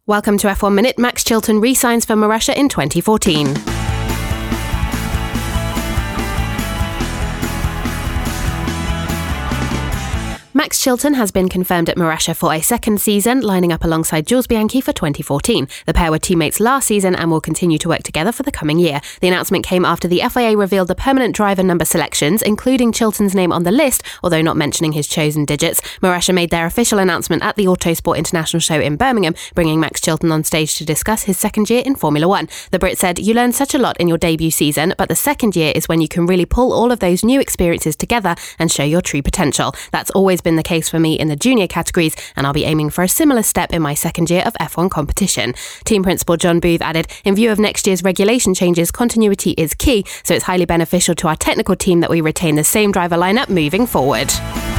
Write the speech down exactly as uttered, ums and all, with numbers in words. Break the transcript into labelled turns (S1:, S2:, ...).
S1: Welcome to F one Minute. Max Chilton re-signs for Marussia in twenty fourteen. Max Chilton has been confirmed at Marussia for a second season, lining up alongside Jules Bianchi for twenty fourteen. The pair were teammates last season and will continue to work together for the coming year. The announcement came after the F I A revealed the permanent driver number selections, including Chilton's name on the list, although not mentioning his chosen digits. Marussia made their official announcement at the Autosport International Show in Birmingham, bringing Max Chilton on stage to discuss his second year in Formula One. The Brit said, "You learn such a lot in your debut season, but the second year is when you can really pull all of those new experiences together and show your true potential. That's always been the case for me in the junior categories, and I'll be aiming for a similar step in my second year of F one competition." Team principal John Booth added, "In view of next year's regulation changes, continuity is key, so it's highly beneficial to our technical team that we retain the same driver lineup moving forward."